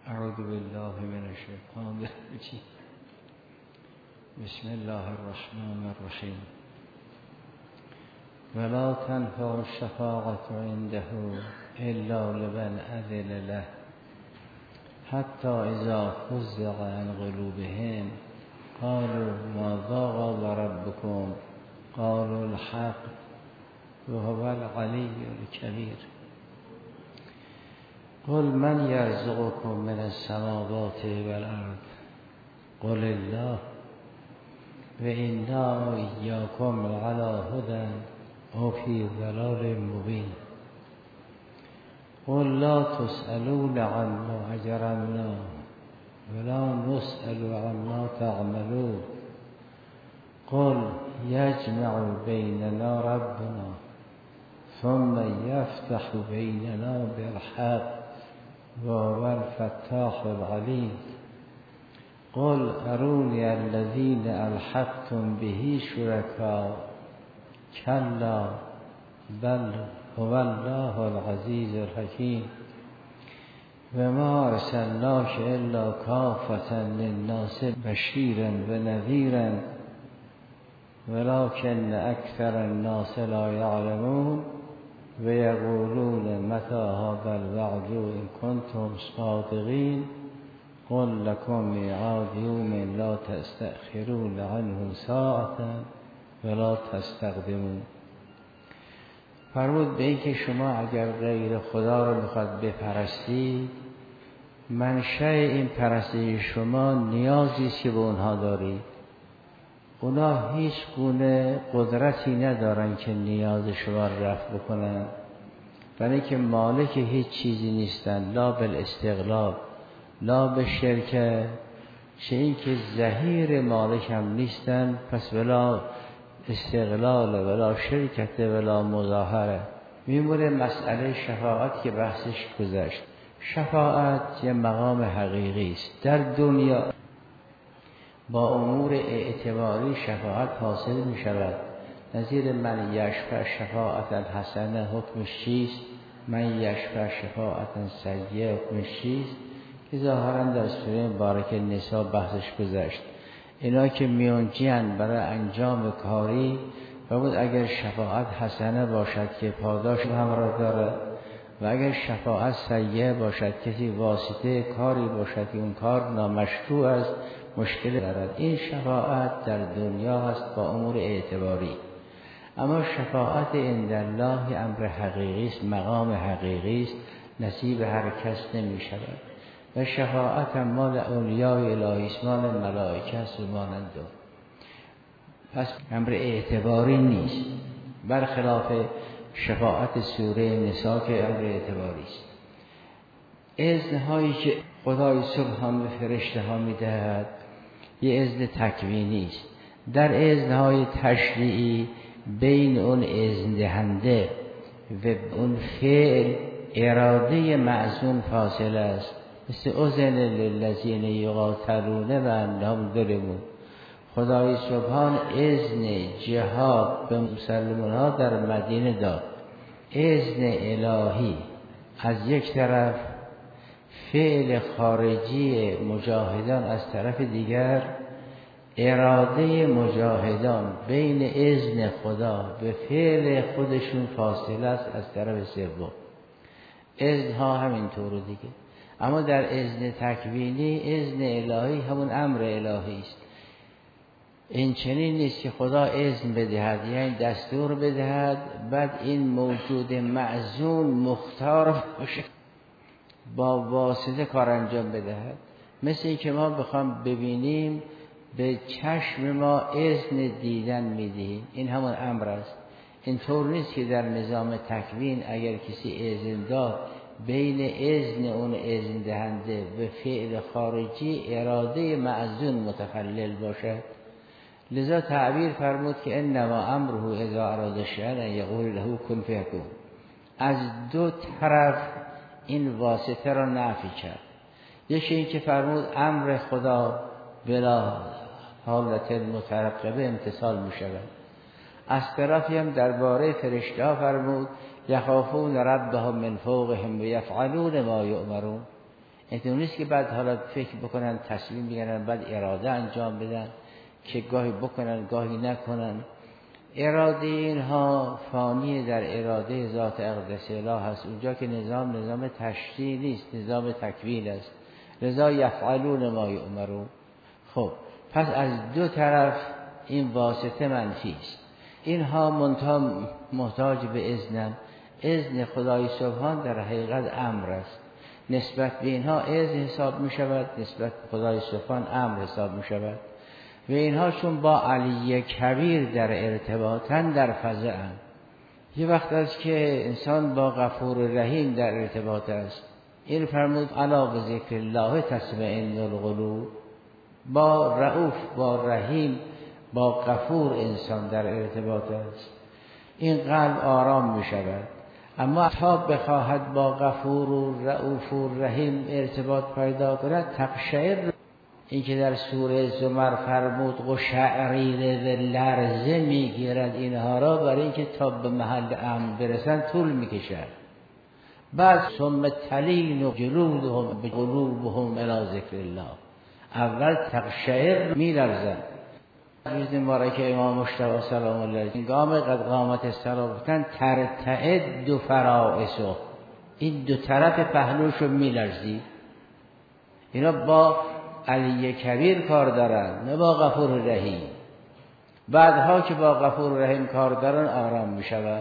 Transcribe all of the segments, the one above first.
اعوذ بالله من الشیطان الرجیم. بسم الله الرحمن الرحیم. ولا تنفع الشفاعة عنده الا لمن اذن له حتی اذا فزع عن قلوبهم قالوا ماذا قال ربكم قالوا الحق وهو العلی الکبیر. قل من یرزقکم من السماوات والارض قل الله و انا ایاکم لعلی هدی او فی ضلال مبین. قل لا تسألون عما اجرمنا ولا نسأل عما تعملون. قل یجمع بیننا ربنا ثم یفتح بیننا بالحق وهو الفتاح العلیم. قل ارونی الذین الحقتم به شرکا کلا بل هو الله العزیز الحکیم. و ما ارسلناک الا کافة للناس بشیرا و نذیرا ولکن اکثر الناس لا یعلمون و یقولون متی هذا الوعد ان کنتم صادقین. قل لکم میعاد یوم لا تستأخرون عنه ساعة ولا تستقدمون. فرمود به این که شما اگر غیر خدا رو میخواد بپرستید، منشأ این پرستش شما نیازی است که به اونها دارید. اونا هیچ گونه قدرتی ندارن که نیاز شما رفع بکنن، برای که مالک هیچ چیزی نیستن، لا بالاستغلال لا به شرکت، چه این که ظهیر مالک هم نیستن، پس ولا استغلال ولا شرکت ولا مظاهره. میمونه مسئله شفاعت که بحثش گذشت. شفاعت یه مقام حقیقی است در دنیا. با امور اعتباری شفاعت حاصل می شود. نظیر من یشفع شفاعتا حسنه حکمش چیست؟ من یشفع شفاعتا سیئه حکمش چیست؟ که ظاهرا در سوره مبارکه نساء بحثش گذشت. اینا که میانجیان برای انجام کاری، و بود اگر شفاعت حسنه باشد که پاداش همراه داره، و اگر شفاعت سیئه باشد کسی واسطه کاری باشد که اون کار نامشروع است، مشکل دارد. این شفاعت در دنیا هست با امور اعتباری. اما شفاعت عند الله امر حقیقی است، مقام حقیقی است، نصیب هر کس نمی شود. و شفاعت مال اولیاء الهی است، مال ملائکه است و مانند. پس امر اعتباری نیست، برخلاف شفاعت سوره نساء که امر اعتباری است. اذنهایی که خدای سبحان به فرشته ها میدهد یه اذن تکوینی است. در اذنهای تشریعی بین اون اذن دهنده و اون فعل اراده معزون فاصله است. مثل اذن للذین یقاتلون و انهم ظلمون. خدای سبحان اذن جهاد به مسلمان ها در مدینه داد. اذن الهی از یک طرف، فعل خارجی مجاهدان از طرف دیگر، اراده مجاهدان بین اذن خدا به فعل خودشون فاصله است از طرف سوم. اذن ها همینطور دیگه. اما در اذن تکوینی اذن الهی همون امر الهی است. این چنین نیست که خدا اذن بدهد، یعنی دستور بدهد، بعد این موجود معزون مختار باشه با واسطه کار انجام بدهد. مثل این که ما بخوام ببینیم به چشم ما اذن دیدن میدهیم، این همون امر است. اینطور نیست که در نظام تکوین اگر کسی اذن داد بین اذن اون اذن دهنده و فعل خارجی اراده معزون متخلل باشد. لذا تعبیر فرمود که انما امره اذا اراد شیئا یقول له کن فیکون. از دو طرف این واسطه را نفی کرد. یکی این که فرمود امر خدا بلا حالت مترقبه امتثال می شود. از طرفی هم درباره فرشته ها فرمود یخافون ربهم من فوقهم و یفعلون ما یؤمرون. اینطور نیست که بعد حالا فکر بکنن، تصمیم بگیرن، بعد اراده انجام بدن که گاهی بکنن گاهی نکنن. اراده اینها فانی در اراده ذات اقدس اله هست. اونجا که نظام تشریع نیست، نظام تکوین است. لذا یفعلون ما یؤمرون. خب پس از دو طرف این واسطه منفی است. اینها محتاج به اذن خدای سبحان در حقیقت امر است. نسبت به اینها اذن حساب می شود، نسبت به خدای سبحان امر حساب می شود. و اینها چون با علی کبیر در ارتباطن در فضاءن. یه وقت است که انسان با غفور رحیم در ارتباط است. این فرمود الا بذکر الله تطمئن القلوب. با رؤوف، با رحیم، با غفور انسان در ارتباط است، این قلب آرام می شود. اما تا بخواهد با غفور و رؤوف و رحیم ارتباط پیدا کند تقشعر، این که در سوره زمر فرمود قشعریر و لرزه میگیرد اینها را، برای اینکه تا به محل امن برسن طول میکشد. بعد ثم تلین و جلودهم بقلوبهم الی ذکر الله. اول تقشعر میلرزن. روز مبارک امام مجتبی سلام الله علیه هنگام قد قامت الصلاة گفتن ترتعد فرائصه، این دو طرف پهلوشو میلرزی. اینا با علی کبیر کار دارن، نه با غفور رحیم. بعدها که با غفور رحیم کار دارن آرام میشون.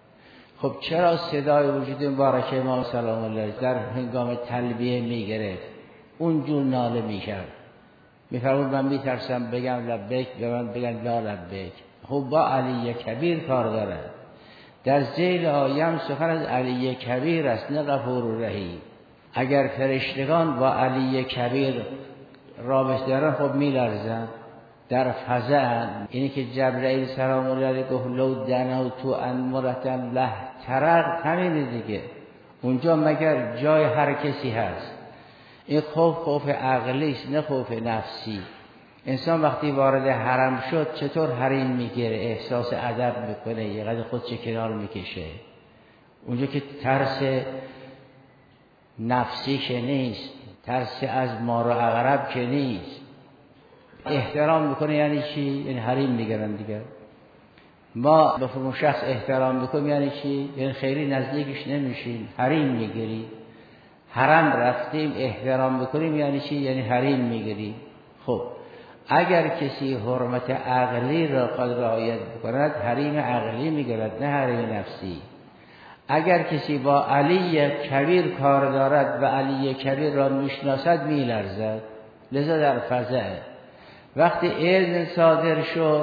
خب چرا صدای وجود مبارک امام سلام الله علیه در هنگام تلبیه میگرفت، اونجور ناله میکرد، میفرمود من میترسم بگم لبیک، به من بگن لا لبیک. خب با علی کبیر کار داره. در ذیل آیم سخن از علی کبیر است، نه غفور رحیم. اگر فرشتگان با علی کبیر رابطه دارن خب میلرزن، در فزع. اینی که جبرئیل سلام الله علیه گفت لو دنوت انمرة له ترق، همینه دیگه. اونجا مگر جای هر کسی هست. این خوف عقلی است، نه خوف نفسی. انسان وقتی وارد حرم شد چطور حریم میگیره، احساس ادب میکنه، یه قدر خودش کنار میکشه. اونجا که ترس نفسی که نیست، ترس از مار و عقرب که نیست. احترام میکنه یعنی چی؟ یعنی حریم میگیرن دیگه. ما به فرمون شخص احترام میکنیم یعنی چی؟ یعنی خیلی نزدیکش نمیشیم، حریم میگیریم. حرم رفتیم احترام بکنیم یعنی چی؟ یعنی حریم میگیریم. خب اگر کسی حرمت عقلی را قد رعایت بکند حریم عقلی میگیرد، نه حریم نفسی. اگر کسی با علی کبیر کار دارد و علی کبیر را میشناسد میلرزد. لذا در فزع وقتی اذن صادر شد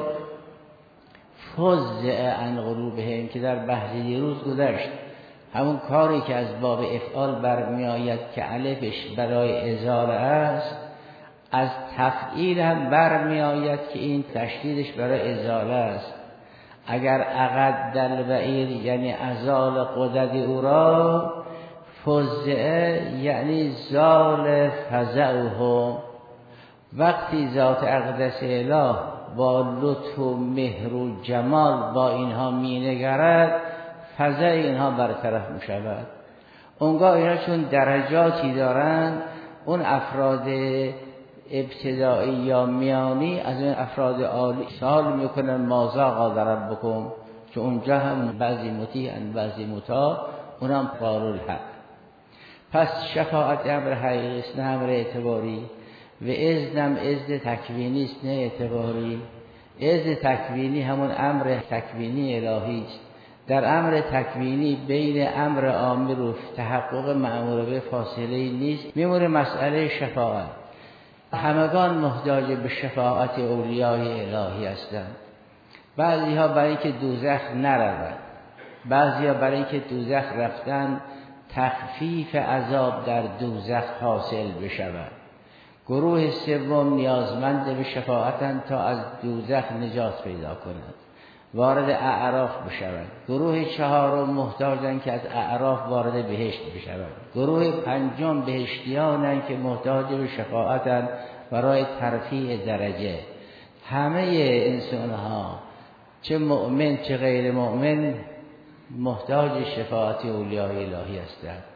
فزع عن قلوبهم که در بحث دیروز گذشت، همون کاری که از باب افعال برمی آید که الفش برای ازاله است، از تفعیل هم برمی آید که این تشدیدش برای ازاله است. اگر عقد دلبعیر یعنی ازال قدد او را، فزعه یعنی زال فزعهم. وقتی ذات اقدس اله با لطف و مهر و جمال با اینها می نگرد، فزع اینها برطرف می شود. اونگاه اینا چون درجاتی دارن، اون افراد ابتدایی یا میانی از این افراد عالی سوال میکنن ماذا قال ربکم، که اونجا هم بعضی مطیع بعضی مطاع، اونم قالوا الحق. پس شفاعت امر حقیقی است، نه امر اعتباری. و اذنم اذن تکوینی است، نه اعتباری. اذن تکوینی همون امر تکوینی الهی است. در امر تکوینی بین امر آمر و تحقق مأمور به فاصله نیست. میمونه مسئله شفاعت. همگان محتاج به شفاعت اولیای الهی هستند. بعضی ها برای اینکه دوزخ نروند، بعضی ها برای اینکه دوزخ رفتن تخفیف عذاب در دوزخ حاصل بشود. گروه سوم نیازمند به شفاعتند تا از دوزخ نجات پیدا کنند، وارد اعراف بشوند. گروه چهارم محتاجند که از اعراف وارد بهشت بشوند. گروه پنجم بهشتیانند که محتاج به شفاعتند برای ترفیع درجه. همه انسان ها چه مؤمن چه غیر مؤمن محتاج شفاعت اولیای الهی هستند.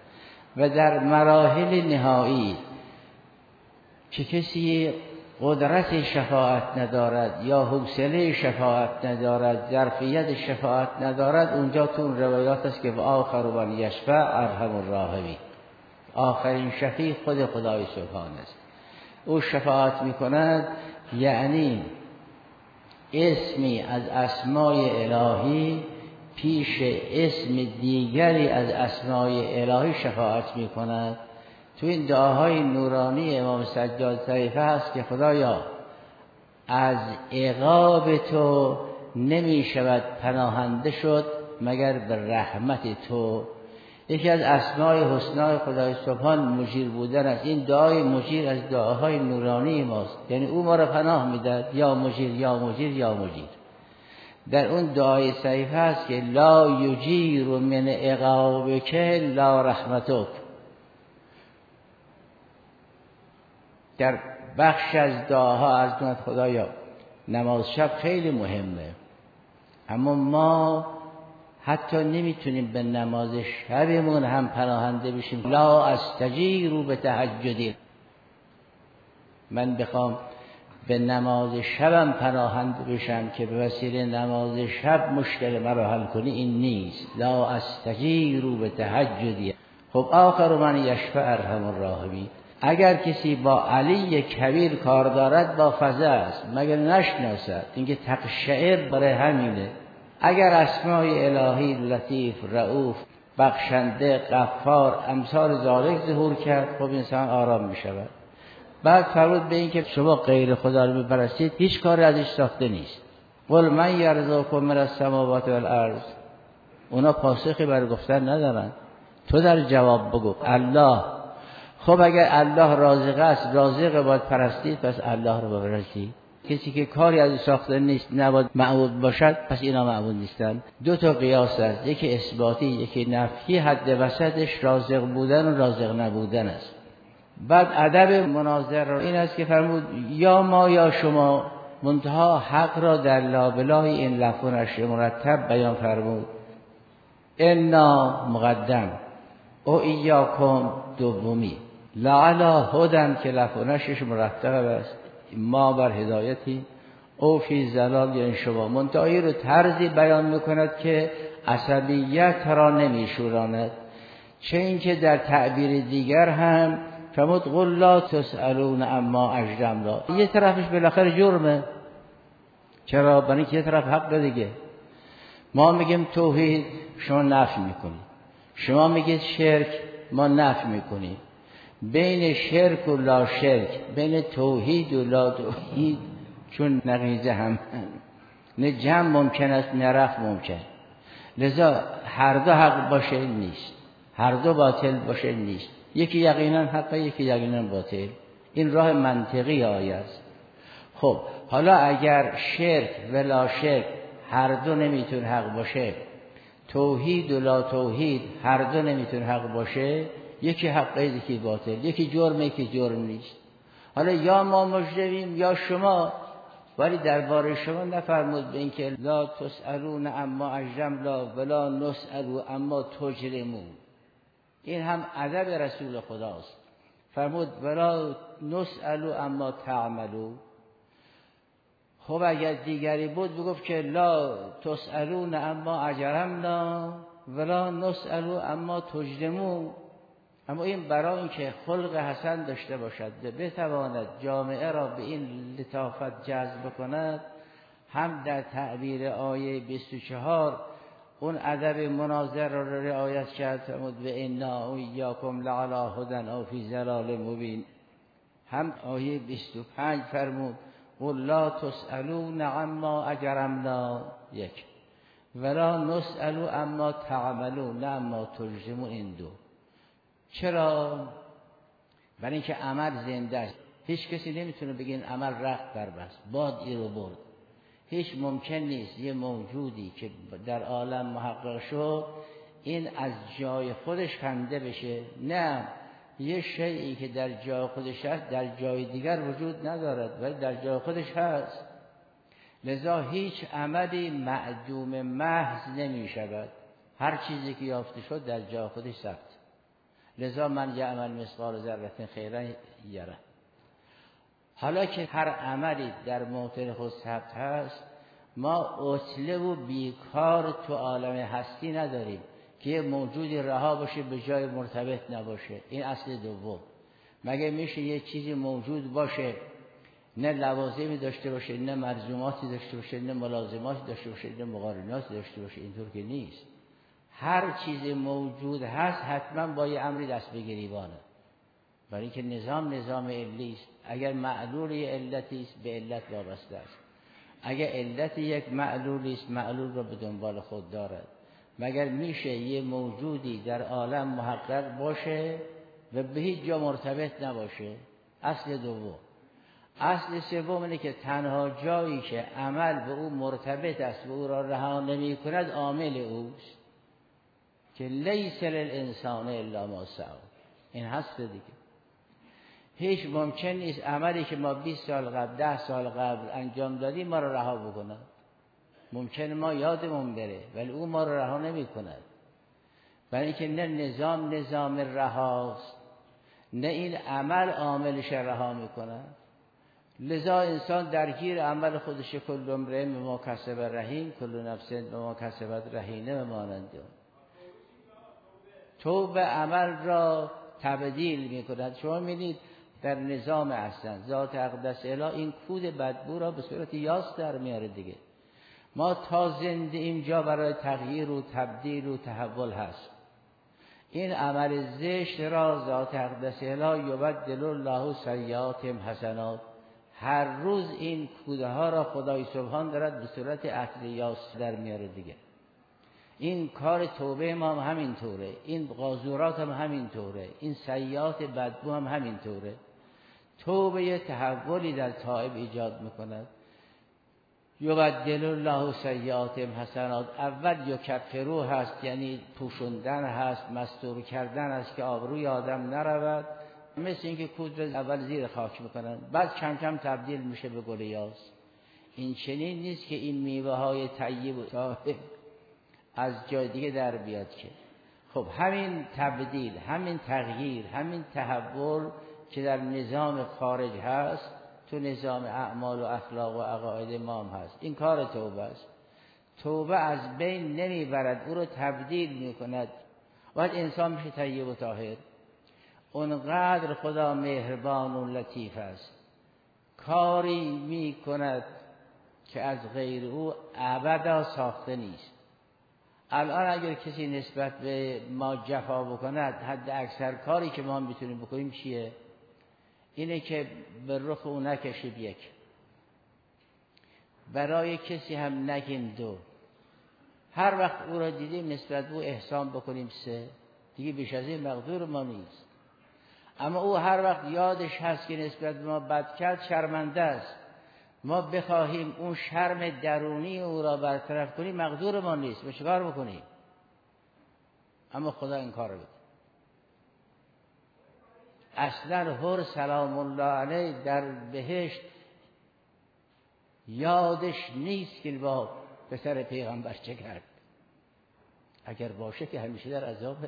و در مراحل نهایی که کسی قدرت شفاعت ندارد یا حوصله شفاعت ندارد، ظرفیت شفاعت ندارد، اونجا تو اون روایات است که آخر من یشفع ارحم الراحمین، آخرین شفیع خود خدای سبحان است. او شفاعت میکند، یعنی اسمی از اسمای الهی پیش اسم دیگری از اسمای الهی شفاعت میکند. تو این دعاهای نورانی امام سجاد طریقه هست که خدایا از عقاب تو نمی شود پناهنده شد مگر به رحمت تو. یکی از اسمای حسنای خدای سبحان مجیر بودن است. این دعای مجیر از دعاهای نورانی ماست، یعنی او ما را پناه میدهد، یا مجیر یا مجیر یا مجیر. در اون دعای صحیح هست که لا یجیر من عقابک لا رحمتک. در بخش از دعاها عرض کند خدایا نماز شب خیلی مهمه، اما ما حتی نمیتونیم به نماز شبمون هم پناهنده بشیم. لا استجیر به تهجدی، من بخوام به نماز شبم پناهنده بشم که به وسیله نماز شب مشکل مرا حل کنی، این نیست. لا استجیر به تهجدی. خب آخر من یشفع ارحم الراحمین. اگر کسی با علی کبیر کار دارد با فضل است، مگر نشناسد؟ اینکه تقشعر برای همینه. اگر اسمای الهی لطیف، رؤوف، بخشنده، غفار امثال ذالک ظهور کرد، خب انسان آرام می شود. بعد فرمود به این که شما غیر خدا رو میپرستید، هیچ کاری ازش ساخته نیست. قل من یرزقکم من السماوات والارض. اونا پاسخی برای گفتن ندارن، تو در جواب بگو الله. خب اگر الله رازق است، رازق باید پرستید، پس الله رو بپرستید. کسی که کاری ازش ساخته نیست نباید معبود باشد، پس اینا معبود نیستن. دو تا قیاس است، یکی اثباتی یکی نفی. حد وسطش رازق بودن و رازق نبودن است. بعد ادب مناظر این است که فرمود یا ما یا شما، منتها حق را در لابلای این لفظ و نشر مرتب بیان فرمود. انا مقدم او ایاکم دومی، لعلا هدن که لفظ و نشرش مرتب است، ما بر هدایتی، او فی ضلال، یعنی شما. منتهی رو طرزی بیان میکند که عصبیت را نمیشوراند. چه اینکه در تعبیر دیگر هم فرمود قل لا تسألون اما اجرمنا. یه طرفش بالاخره جرمه. چرا؟ برای اینکه یه طرف حق دیگه. ما میگیم توحید، شما نفی میکنید. شما میگید شرک، ما نفی میکنیم. بین شرک و لا شرک، بین توحید و لا توحید، چون نقیضه هم نه جمع ممکن است نه رفع ممکن. لذا هر دو حق باشه نیست، هر دو باطل باشه نیست. یکی یقینا حق، یکی یقینا باطل. این راه منطقی آیه است. خب حالا اگر شرک و لا شرک هر دو نمیتونه حق باشه، توحید و لا توحید هر دو نمیتونه حق باشه، یکی حقه یکی باطل، یکی جرمه یکی جرم نیست. حالا یا ما مجرمیم یا شما، ولی درباره شما نفرمود به این که لا تسألون اما اجرمنا ولا نسأل اما تجرمون. این هم ادب رسول خداست. فرمود ولا نسأل اما تعملون. خب اگر دیگری بود بگفت که لا تسألون اما اجرمنا ولا نسأل اما تجرمون. اما این برای اینکه خلق حسن داشته باشد و بتواند جامعه را به این لطافت جذب کند، هم در تعبیر آیه 24 اون ادب مناظر را رعایت کرد. فرمود به انا ایاکم لعلی هدی او فی ضلال مبین. هم آیه 25 فرمود قل لا تسألون عما اجرمنا، یک، ولا نسأل اما تعملون نه اما تجرمون. این دو. چرا؟ برای اینکه عمل زنده است. هیچ کسی نمیتونه بگه این عمل رفت بربست، باد رو برد. هیچ ممکن نیست یه موجودی که در عالم محقق شد این از جای خودش خنده بشه. نه، یه شیئی که در جای خودش هست در جای دیگر وجود ندارد ولی در جای خودش هست. لذا هیچ عملی معدوم محض نمی شود. هر چیزی که یافته شد در جای خودش ثبت. لذا من یعمل مثقال ذره خیرا یره. حالا که هر عملی در موطن خود ثبت هست، ما عطله و بیکار تو عالم هستی نداریم که یه موجودی رها باشه به جای مرتبط نباشه. این اصل دوم. مگه میشه یه چیزی موجود باشه نه لوازمی داشته باشه، نه ملزوماتی داشته باشه، نه ملازماتی داشته باشه، نه مقارناتی داشته باشه؟ اینطور که نیست. هر چیز موجود هست حتما با یه امری دست به گریبانه، برای اینکه نظام علی است. اگر معلول یه علتی است به علت وابسته است، اگر علت یک معلولی است معلول را به دنبال خود دارد. مگر میشه یه موجودی در عالم محقق باشه و به هیچ جا مرتبط نباشه؟ اصل دوم. اصل سوم اینه که تنها جایی که عمل به او مرتبط است و او را رها نمی کند عامل اوست که لیس للانسان الا ما سعی. این هست دیگه. هیچ ممکن نیست عملی که ما 20 سال قبل 10 سال قبل انجام دادیم ما را رها بکند. ممکنه ما یادمون بره ولی او ما را رها نمی کند، برای اینکه نه نظام رهاست، نه این عمل عاملش رها می کند. لذا انسان درگیر عمل خودش، کل امرئ بما کسب رهین، کل نفس بما کسبت رهینه و مانند اون. توبه عمل را تبدیل می کند. شما می‌بینید در نظام احسن ذات اقدس اله این کود بدبو را به صورت یاس در میاره دیگه. ما تا زنده اینجا برای تغییر و تبدیل و تحول هست. این عمل زشت را ذات اقدس اله یبدل الله سیئاتهم حسنات. هر روز این کوده ها را خدای سبحان دارد به صورت اهل یاس در میاره دیگه. این کار توبه ما هم همین طوره، این قاذورات هم همین طوره، این سیئات بدبو هم همین طوره. توبه یه تحولی در تائب ایجاد میکند. یبدل الله سیئاتهم حسنات. اول یکفروا هست، یعنی پوشوندن هست، مستور کردن هست که آبروی آدم نرود، مثل اینکه کود را اول زیر خاک میکنن، بعد کم کم تبدیل میشه به گل یاس. این چنین نیست که این میوه های طیب و طاهر از جای دیگه در بیاد که. خب همین تبدیل، همین تغییر، همین تحول که در نظام خارج هست تو نظام اعمال و اخلاق و عقاید ما هم هست. این کار توبه است. توبه از بین نمیبرد، او رو تبدیل میکند. وقت انسان میشه طیب و طاهر. اونقدر خدا مهربان و لطیف است، کاری میکند که از غیر او ابدا ساخته نیست. الان اگر کسی نسبت به ما جفا بکند، حد اکثر کاری که ما میتونیم بکنیم چیه؟ اینه که به رخ او نکشید یک، برای کسی هم نگیم دو، هر وقت او را دیدیم نسبت به او احسان بکنیم سه، دیگه بیش از این مقدور ما نیست. اما او هر وقت یادش هست که نسبت به ما بد کرد شرمنده است، ما بخواهیم اون شرم درونی او را برطرف کنیم مقدور ما نیست. ما چیکار بکنیم؟ اما خدا این کار رو بده. اصلا هر سلام الله علیه در بهشت یادش نیست که با پسر پیغمبر چه کرد. اگر باشه که همیشه در عذابه.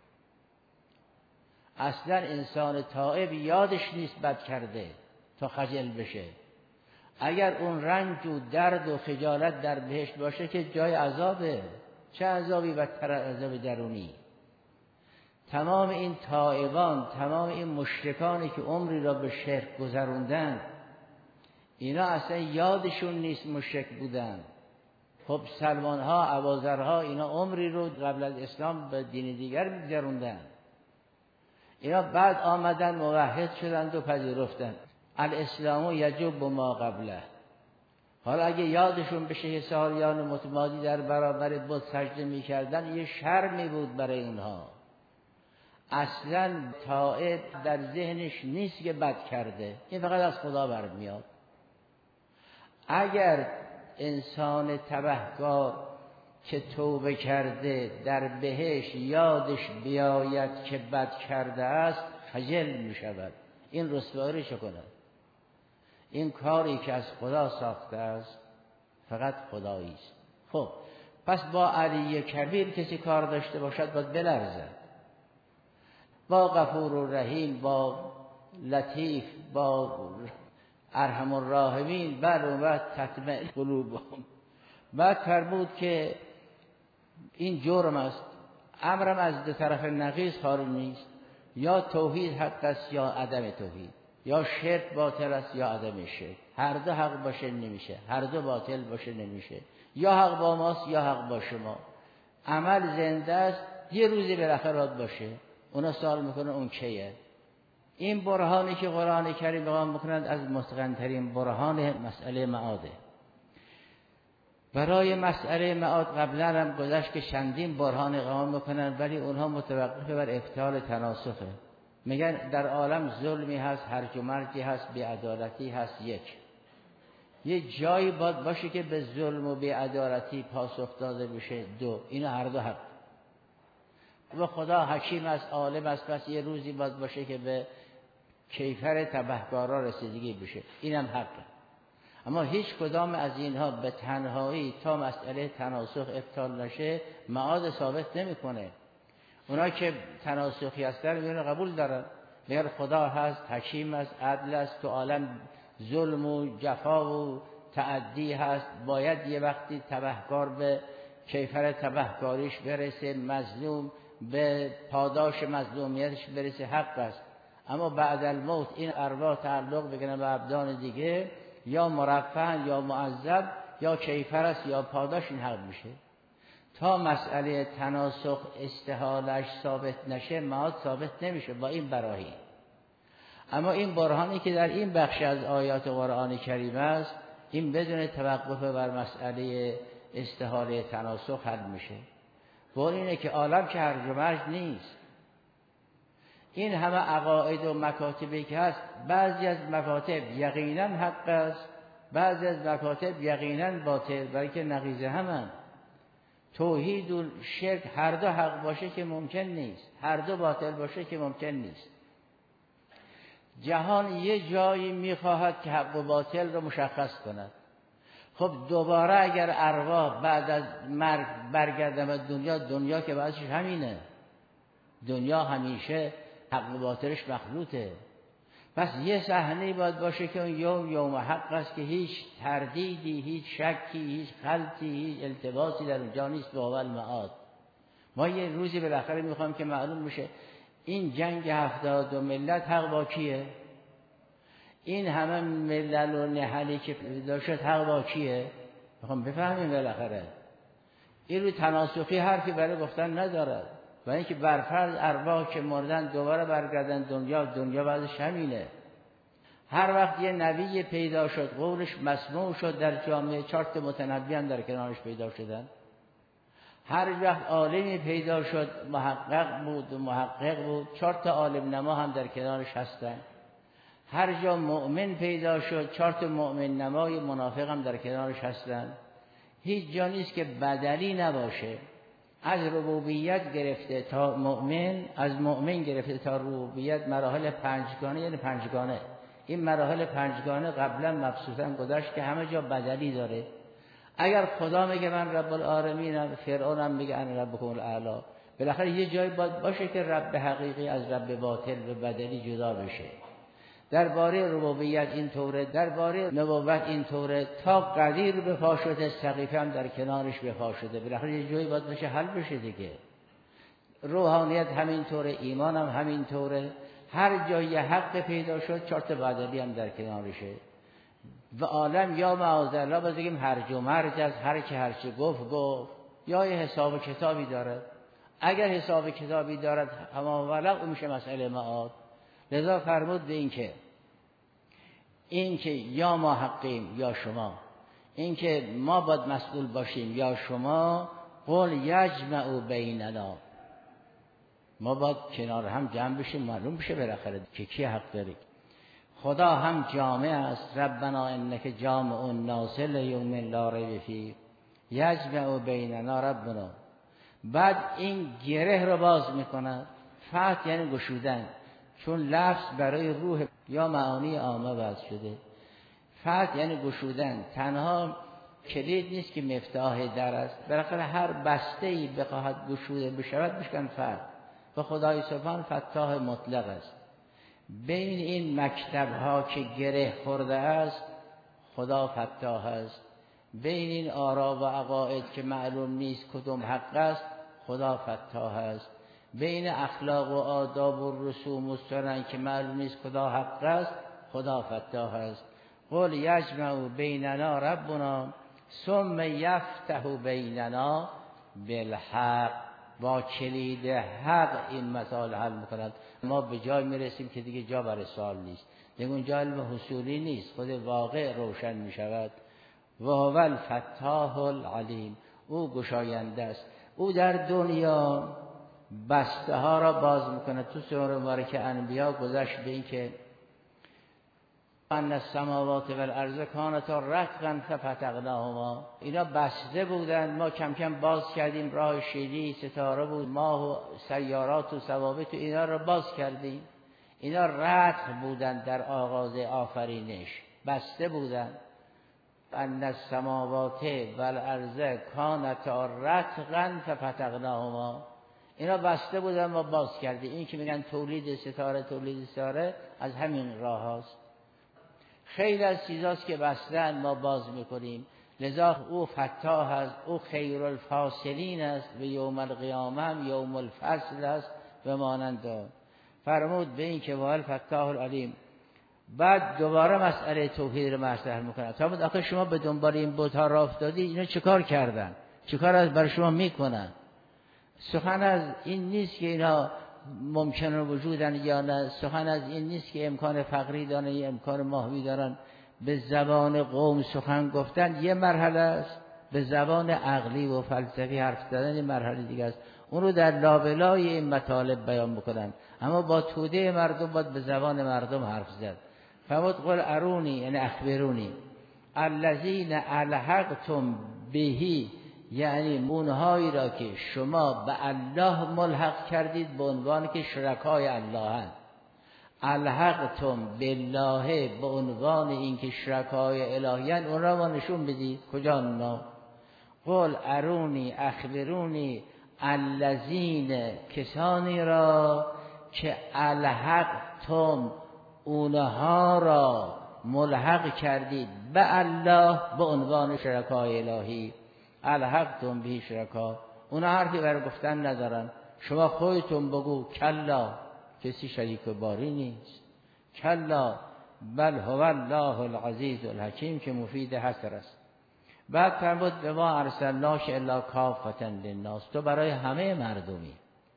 اصلا انسان تائب یادش نیست بد کرده تا خجل بشه. اگر اون رنج و درد و خجالت در بهشت باشه که جای عذابه. چه عذابی بدتر از عذاب درونی؟ تمام این تائبان، تمام این مشرکانی که عمری را به شرک گذروندن، اینا اصلا یادشون نیست مشرک بودن. خب سلمانها، ابوذرها، اینا عمری رو قبل از اسلام به دین دیگر می‌گذروندن. اینا بعد آمدن موحد شدند و پذیرفتند. الاسلام یجب ما قبله. حالا اگه یادشون بشه سالیان متمادی در برابر بت سجده می‌کردن، یه شرمی بود برای اونها. اصلا تائب در ذهنش نیست که بد کرده، این فقط از خدا برمیاد. اگر انسان تبهکار که توبه کرده در بهشت یادش بیاید که بد کرده است خجل می شود. این رسوایی چه کند؟ این کاری که از خدا ساخته است فقط خدایی است. خب پس با علی کبیر کسی کار داشته باشد باید بلرزد. با غفور و رحیم، با لطیف، با ارحم الراحمین، بعد تطمئن قلوبهم. بعد فرمود که این جرم است، امرم از دو طرف نقیض خارج نیست، یا توحید حق است یا عدم توحید، یا شرک باطل است یا عدم شرک. هر دو حق باشه نمیشه، هر دو باطل باشه نمیشه. یا حق با ماست یا حق با شما. عمل زنده است، یه روزی بالاخره باید باشه. اونا سوال میکنن اون کیه؟ این برهانی که قرآن کریم بیان میکنند از متقن‌ترین برهان مسئله معاده. برای مسئله معاد قبلا هم گذشت که چندین برهان اقامه میکنن، ولی اونها متوقف بر ابطال تناسخه. میگن در عالم ظلمی هست، هرج و مرجی هست، بی‌عدالتی هست. یه جایی باید باشه که به ظلم و بی‌عدالتی پاسخ داده بشه. دو، اینا هر دو حق. و خدا حکیم است، عالم است، پس یه روزی باید باشه که به کیفر تبهکارا رسیدگی بشه. اینم حقه. اما هیچ کدام از اینها به تنهایی تا مسئله تناسخ ابطال نشه معاد ثابت نمیکنه. اونا که تناسخی هستن میگن قبول دارن، میگن خدا هست، حکیم است، عدل است، تو عالم ظلم و جفا و تعدی هست، باید یه وقتی تبهکار به کیفر تبهکاریش برسه، مظلوم به پاداش مظلومیتش برسه، حق است. اما بعد الموت این ارواح تعلق بگیرن به ابدان دیگه، یا مرفه یا معذب یا کیفر است یا پاداش، این حق میشه. تا مسئله تناسخ استحالش ثابت نشه معاد ثابت نمیشه با این براهین. اما این برهانی که در این بخش از آیات قرآن کریم است، این بدون توقف بر مسئله استحاله تناسخ حل میشه. قول اینه که عالم که هرج و مرج نیست. این همه عقاید و مکاتبی که هست، بعضی از مکاتب یقینا حق است، بعضی از مکاتب یقینا باطل، برای که نقیض همن. توحید و شرک هر دو حق باشه که ممکن نیست، هر دو باطل باشه که ممکن نیست. جهان یه جایی میخواهد که حق و باطل رو مشخص کند. خب دوباره اگر ارواح بعد از مرگ برگردن به دنیا که بعدش همینه. دنیا همیشه حق و باطلش مخلوطه. پس یه صحنه باید باشه که اون یوم حق است که هیچ تردیدی، هیچ شکی، هیچ خلطی، هیچ التباسی در اونجا نیست به اول معاد. ما یه روزی بالاخره میخوایم که معلوم بشه این جنگ 72 ملت حق با کیه؟ این همه ملل و نهلی که پیدا شد حق با کیه؟ میخوام بفهمیم بالاخره. این روی تناسخی حرفی برای گفتن ندارد. و اینکه برفرض ارواح که مردن دوباره برگردن دنیا بعدش همینه. هر وقت یه نبی پیدا شد قولش مسموع شد در جامعه، 4 متنبی هم در کنارش پیدا شدن. هر وقت عالمی پیدا شد محقق بود و محقق بود، 4 عالم نما هم در کنارش هستن. هر جا مؤمن پیدا شد 4 مؤمن نمای منافق هم در کنارش هستن. هیچ جا نیست که بدلی نباشه. از ربوبیت گرفته تا مؤمن، از مؤمن گرفته تا ربوبیت، مراحل 5گانه، یعنی 5گانه. این مراحل 5گانه قبلا مبسوطا گذشت که همه جا بدلی داره. اگر خدا میگه من رب العالمینم، فرعون هم میگه انا ربکم الاعلی، بالاخره یه جایی باشه که رب حقیقی از رب باطل و بدلی جدا بشه. درباره ربوبیت اینطوره، درباره نبوت اینطوره، تا قدیر به پا شده سقیفه هم در کنارش به پا شده. بالاخره یه جایی باید بشه حل بشه دیگه. روحانیت همینطوره، ایمان هم همینطوره. هر جایی حق پیدا شد 4 بدلی هم در کنارشه. و عالم یا معاذالله بگیم هرج و مرج از هر کی هر چه گفت، یا یه حساب کتابی داره. اگر حساب کتابی دارد اما ولق میشه مسئله معاد. لذا فرمود به این که یا ما حقیم یا شما، این که ما باید مسئول باشیم یا شما، قل یجمع بیننا، ما باید کنار هم جمع بشیم، معلوم بشه بالاخره که کی حق داره. خدا هم جامع است، ربنا انک جامع الناس لیوم لا ریب فیه یجمع بیننا ربنا. بعد این گره رو باز میکنه. فتح یعنی گشودن، چون لفظ برای روح یا معانی عامه وضع شده. فتح یعنی گشودن، تنها کلید نیست که مفتاح در است. بالاخره هر بسته‌ای بخواهد گشوده بشود بشکن فتح. و خدای سبحان فتاح مطلق است. بین این مکتب ها که گره خورده است خدا فتاح است. بین این آرا و عقاید که معلوم نیست کدوم حق است خدا فتاح است. بین اخلاق و آداب و رسوم و سنن که معلوم نیست کدام حق است خدا فتاح است. قل یجمع بیننا ربنا ثم یفتح بیننا بالحق. با کلید حق این مسائل حل میکند. ما به جای میرسیم که دیگه جا برای سوال نیست، دیگه اونجا علم حصولی نیست، خود واقع روشن میشود. و هو الفتاح العلیم، او گشاینده است. او در دنیا بسته ها را باز میکنه. تو سوره مبارکه انبیا گذشت به این که ان السماوات والارض کانتا رتقا ففتقناهما، اینا بسته بودن، ما کم کم باز کردیم. راه شیری ستاره بود، ماه و سیارات و ثوابت و اینا را باز کردیم. اینا رتق بودن، در آغاز آفرینش بسته بودن. ان السماوات والارض کانتا رتقا ففتقناهما، اینا بسته بودن ما باز کردیم. این که میگن تولید ستاره از همین راه هاست. خیلی از چیزاست که بستن ما باز میکنیم. لذا او فتاح است، او خیر الفاصلین است و یوم القیامه هم یوم الفصل است و مانند فرمود به این که وال فتاح العلیم. بعد دوباره مسئله توحید رو مطرح میکنه. تا بود آخه شما به دنبال این بت‌ها راه افتادی، اینا چیکار کردن؟ چیکار از برای شما میکنن؟ سخن از این نیست که اینا ممکنه وجودن یا نه. سخن از این نیست که امکان فقری دارن یا امکان ماهوی دارن. به زبان قوم سخن گفتن یه مرحله است، به زبان عقلی و فلسفی حرف زدن یه مرحله دیگه است. اون رو در لابلای این مطالب بیان میکنن، اما با توده مردم باید به زبان مردم حرف زد. فرمود قل ارونی، یعنی اخبرونی الذین الحقتم بهی، یعنی اونهایی را که شما به الله ملحق کردید به عنوان که شرکای الله هست. الحقتم بالله به عنوان این که شرکای الهیان، اون را ما نشون بدید. کجا اونا؟ قل ارونی اخبرونی الذین، کسانی را که الحقتم اونها را ملحق کردید به الله به عنوان شرکای الهی. الحقتم به شرکا، اونا حرفی برای گفتن ندارن. شما خودتون بگو کلا، کسی شریک باری نیست. کلا بل هو الله العزیز الحکیم که مفید حصر است. بعد فرمود به ما ارسلناک الا کافة للناس، تو برای همه مردمی.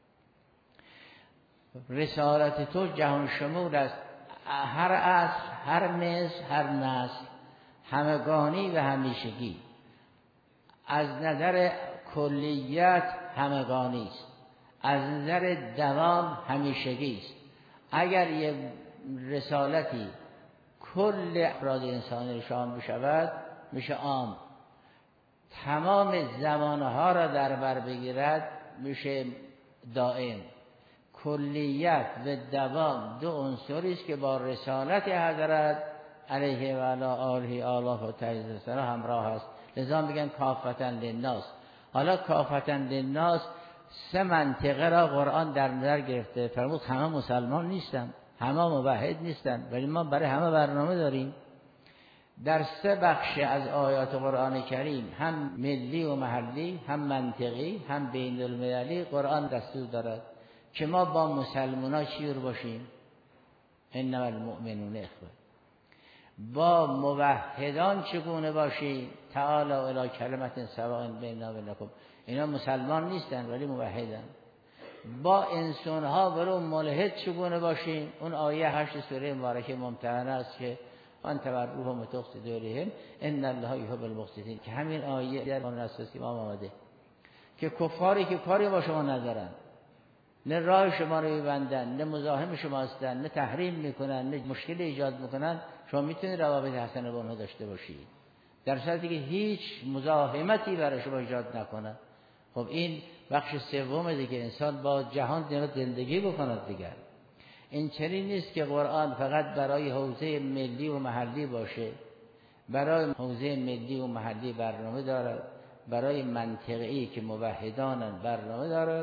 رسالت تو جهان شمول است، هر عصر، هر نسل، هر نسل، همگانی و همیشگی. از نظر کلیت همگانی است، از نظر دوام همیشگی است. اگر یه رسالتی کل افراد انسانی شامل بشود میشه عام، تمام زمانها را در بر بگیرد میشه دائم. کلیت و دوام دو عنصری است که با رسالت حضرت علیه و علی آله و تحییز همراه است. لذا میگن کافة للناس. حالا کافة للناس سه منطقه را قرآن در نظر گرفته. فرمود همه مسلمان نیستن، همه موحد نیستن، ولی ما برای همه برنامه داریم. در سه بخش از آیات قرآن کریم، هم ملی و محلی، هم منطقی، هم بین المللی، قرآن دستور دارد که ما با مسلمان‌ها چجور باشیم. انما المؤمنون اخوه. با موحدان چگونه باشیم؟ تعالی الی کلمة سواء بیننا و بینکم. اینا مسلمان نیستن ولی موحدن. با انسان‌ها برو ملحد چگونه باشیم؟ اون آیه 8 سوره مبارکه ممتحنه است که ان تبروهم و تقسطوا الیهم ان الله یحب المقسطین، که همین آیه در قانون اساسی ما آمده که کفاری که کاری با شما ندارن، نه راه شما رو میبندن، نه مزاحم شما هستن، نه تحریم میکنن، نه مشکل ایجاد میکنن، شما میتونید روابط حسنه با اونها داشته باشید در صورتی که هیچ مزاحمتی برای شما ایجاد نکنه. خب این بخش سوم دیگه، انسان با جهان زندگی بکند دیگر. این چنین نیست که قرآن فقط برای حوزه ملی و محلی باشه. برای حوزه ملی و محلی برنامه دارد، برای منطقه‌ای که موحدانن برنامه دارد،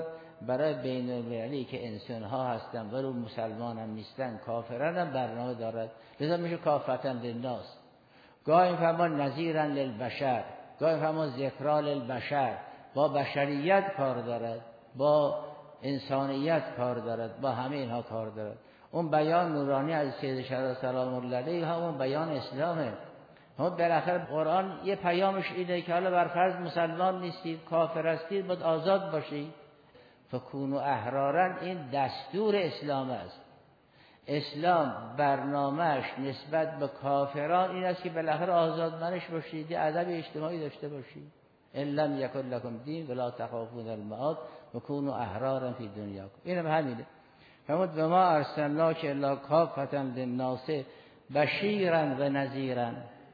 برای بین المللی که انسان ها هستن و رو مسلمان هم نیستن کافرن هم برنامه دارد، لذا میشه کافتا للناس. گاهی فرمان نذیرا للبشر، گاهی فرمان ذکرا للبشر، با بشریت کار دارد، با انسانیت کار دارد، با همه اینها کار دارد. اون بیان نورانی از سید شهدا سلام الله علیه همون بیان اسلامه. اما بالاخره قرآن یه پیامش اینه که حالا برفرض مسلمان نیستید، کافر هستید، باید آزاد باشید. فکونوا احرارا، این دستور اسلام است. اسلام برنامهش نسبت به کافران این است که بالاخره آزادمنش باشید، یه ادب اجتماعی داشته باشید. ان لم یکن لکم دین ولا تخافون المعاد وکونوا احرارا فی دنیاکم. اینم همینه. فرمود و ما ارسلناک الا کافة للناس بشیرا و نذیرا.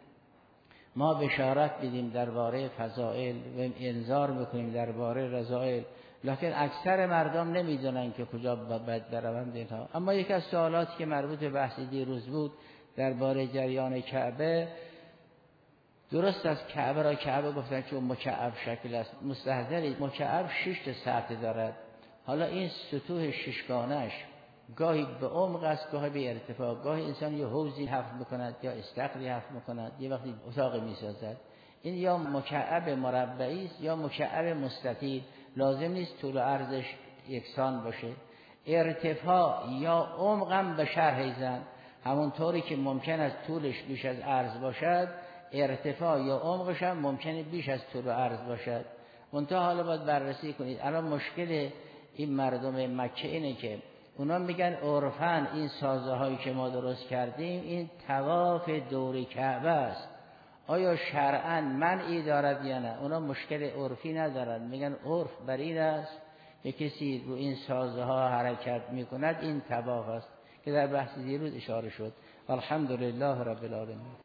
ما بشارت میدیم درباره فضائل و انذار میکنیم درباره رذائل، لکن اکثر مردم نمیدونن که کجا باید بروند اینها. اما یک از سوالاتی که مربوط به بحث دیروز بود درباره جریان کعبه، درست از کعبه را کعبه گفتن چون مکعب شکل است، مستحضری مکعب 6 سطح دارد. حالا این سطوح ششگانش گاهی به عمق است، گاهی به ارتفاع، گاهی انسان یه حوضی حفر میکند یا استقلی حفر میکند، یه وقتی اتاقی میسازد. این یا مکعب مربعی است یا مکعب مستطیل، لازم نیست طول و عرضش یکسان باشه. ارتفاع یا عمق هم به شرح زن، همونطوری که ممکن است طولش بیش از عرض باشد، ارتفاع یا عمقش هم ممکنه بیش از طول و عرض باشد. منتها حالا باید بررسی کنید. الان مشکل این مردم مکه اینه که اونا میگن عرفاً این سازه هایی که ما درست کردیم این طواف دور کعبه است، آیا شرعاً منعی دارد یا نه؟ اونا مشکل عرفی ندارن، میگن عرف بر این است که کسی رو این سازه ها حرکت میکند این طواف است که در بحث دیروز اشاره شد. الحمدلله رب العالمین.